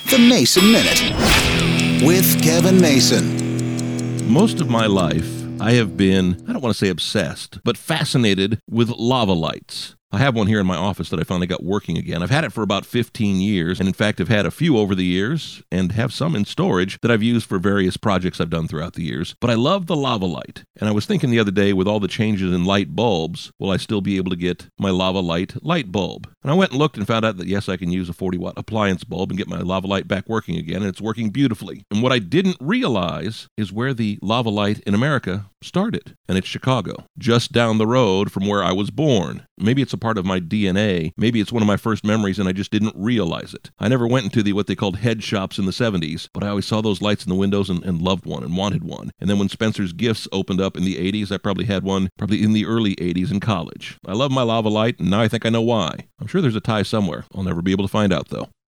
The Mason Minute with Kevin Mason. Most of my life, I have been, I don't want to say obsessed, but fascinated with lava lights. I have one here in my office that I finally got working again. I've had it for about 15 years, and in fact, I've had a few over the years, and have some in storage that I've used for various projects I've done throughout the years. But I love the lava light, and I was thinking the other day, with all the changes in light bulbs, will I still be able to get my lava light bulb? And I went and looked and found out that yes, I can use a 40-watt appliance bulb and get my lava light back working again, and it's working beautifully. And what I didn't realize is where the lava light in America started, and it's Chicago, just down the road from where I was born. Maybe it's a part of my DNA. Maybe it's one of my first memories and I just didn't realize it. I never went into what they called head shops in the 70s, but I always saw those lights in the windows and loved one and wanted one. And then when Spencer's Gifts opened up in the 80s, I probably had one in the early 80s in college. I love my lava light, and now I think I know why. I'm sure there's a tie somewhere. I'll never be able to find out, though.